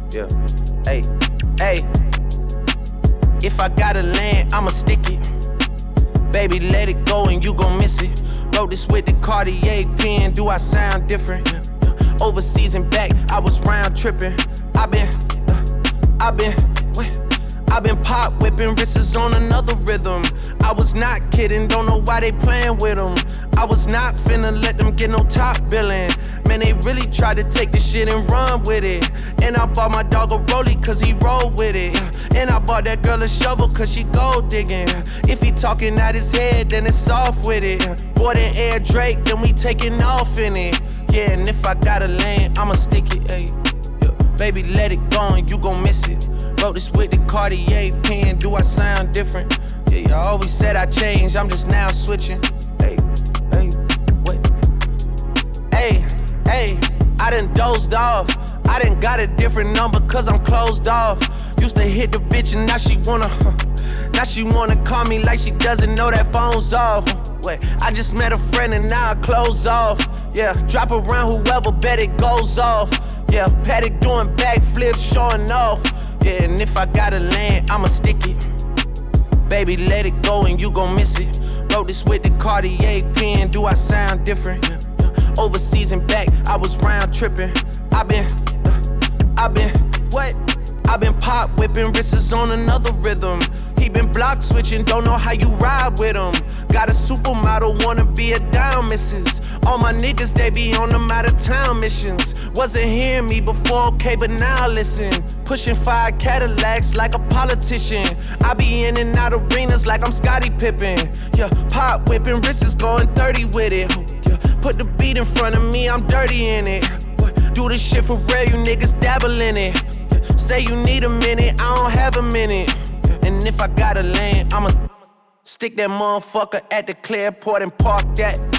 Yeah, hey, hey. If I gotta land, I'ma stick it. Baby, let it go and you gon' miss it. Wrote this with the Cartier pen, do I sound different? Overseas and back, I was round tripping. I've been pop whipping, wrists on another rhythm. I was not kidding, don't know why they playing with them. I was not finna let them get no top billing. Man, they really tried to take this shit and run with it. And I bought my dog a rollie cause he rolled with it. And I bought that girl a shovel cause she gold digging. If he talking out his head, then it's off with it. Bought an Air Drake, then we taking off in it. Yeah, and if I gotta land, I'ma stick it, ayy. Yeah. Baby, let it go and you gon' miss it. Wrote this with the Cartier pen, do I sound different? Yeah, y'all always said I changed, I'm just now switching. Hey, hey, what? Hey, hey, I done dozed off. I done got a different number cause I'm closed off. Used to hit the bitch and now she wanna call me like she doesn't know that phone's off. Wait, I just met a friend and now I close off. Yeah, drop around whoever, bet it goes off. Yeah, Paddock doing backflips, showing off. Yeah, and if I gotta land, I'ma stick it. Baby, let it go and you gon' miss it. Wrote this with the Cartier pen, do I sound different? Overseas and back, I was round tripping. I've been pop whipping, wrists on another rhythm. He been block switching, don't know how you ride with him. Got a supermodel, wanna be a dime missus. All my niggas, they be on them out of town missions. Wasn't hearing me before, okay, but now listen. Pushing 5 Cadillacs like a politician. I be in and out arenas like I'm Scottie Pippen. Yeah, pop whipping, wrists going 30 with it. Yeah, put the beat in front of me, I'm dirty in it. Do this shit for real, you niggas dabble in it. Yeah, say you need a minute, I don't have a minute. And if I gotta land, I'ma stick that motherfucker at the Clearport and park that.